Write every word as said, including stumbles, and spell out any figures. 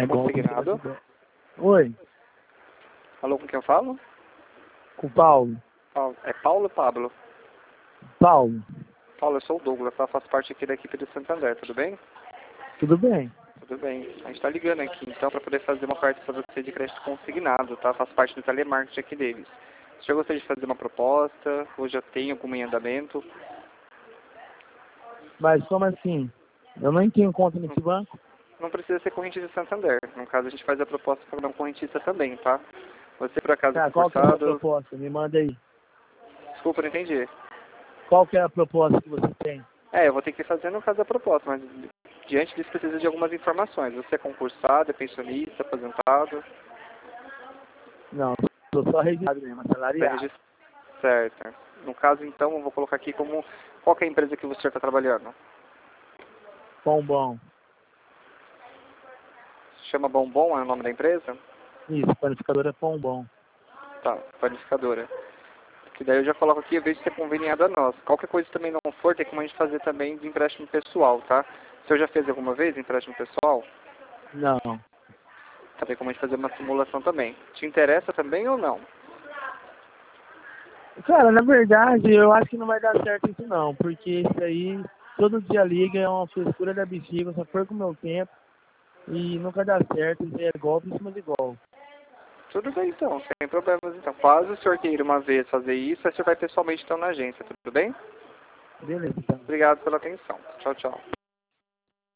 É golpe. Consignado. Oi, Alô, com quem eu falo? com o Paulo. Paulo. É Paulo ou Pablo? Paulo, Paulo, eu sou o Douglas, tá? Faço parte aqui da equipe do Santander, tudo bem? tudo bem? Tudo bem. A gente tá ligando aqui, então, para poder fazer uma oferta para você de crédito consignado, tá? Faço parte do telemarketing aqui deles. Você já gostaria de fazer uma proposta? Ou já tem algum em andamento? Mas como assim? Eu nem tenho conta nesse banco? Não precisa ser correntista de Santander. No caso, a gente faz a proposta para não correntista também, tá? Você, por acaso, Tá, qual que é a sua concursado... proposta? Me manda aí. Desculpa, não entendi. Qual que é a proposta que você tem? É, eu vou ter que fazer no caso da proposta, mas diante disso precisa de algumas informações. Você é concursado, é pensionista, aposentado? Não, eu sou só registrado mesmo, Você é assalariado. registrado. Certo. No caso, então, eu vou colocar aqui como... Qual que é a empresa que você está trabalhando? Pão bom. Chama Bombom, é o nome da empresa? Isso, panificador é pão bom. Tá, panificadora. Que daí eu já coloco aqui e vejo se é conveniado a nós. Qualquer coisa também não for, tem como a gente fazer também de empréstimo pessoal, tá? O senhor já fez alguma vez empréstimo pessoal? Não. Tá, tem como a gente fazer uma simulação também. Te interessa também ou não? Cara, na verdade, eu acho que não vai dar certo isso não, porque isso aí, todo dia liga, é uma frescura da bexiga, eu só perco o meu tempo e nunca dá certo, isso aí é golpe em cima de golpe. Tudo bem então, sem problemas então. Caso o senhor queira uma vez fazer isso, aí você vai pessoalmente então na agência, tudo bem? Beleza, então. Obrigado pela atenção. Tchau, tchau.